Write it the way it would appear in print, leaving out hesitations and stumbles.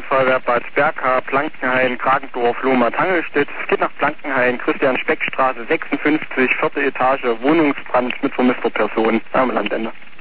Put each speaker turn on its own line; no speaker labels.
Feuerwehr Bad Berka, Blankenhain, Kragendorf, Lohmer, Tangelstedt. Es geht nach Blankenhain, Christian-Speck-Straße 56, 4. Etage, Wohnungsbrand mit vermisster Person am Landende.